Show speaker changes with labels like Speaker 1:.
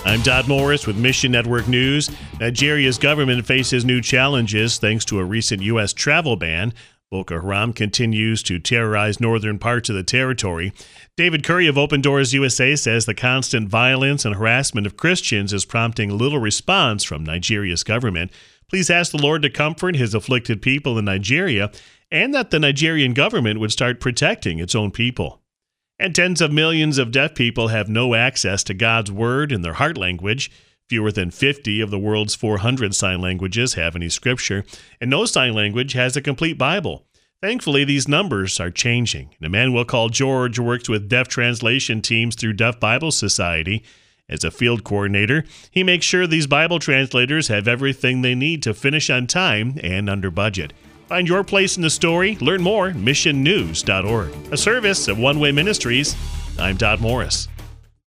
Speaker 1: I'm Todd Morris with Mission Network News. Nigeria's government faces new challenges thanks to a recent U.S. travel ban. Boko Haram continues to terrorize northern parts of the territory. David Curry of Open Doors USA says the constant violence and harassment of Christians is prompting little response from Nigeria's government. Please ask the Lord to comfort his afflicted people in Nigeria and that the Nigerian government would start protecting its own people. And tens of millions of deaf people have no access to God's Word in their heart language. Fewer than 50 of the world's 400 sign languages have any scripture, and no sign language has a complete Bible. Thankfully, these numbers are changing. And a man we'll call George works with deaf translation teams through Deaf Bible Society. As a field coordinator, he makes sure these Bible translators have everything they need to finish on time and under budget. Find your place in the story. Learn more at missionnews.org. A service of One Way Ministries. I'm Todd Morris.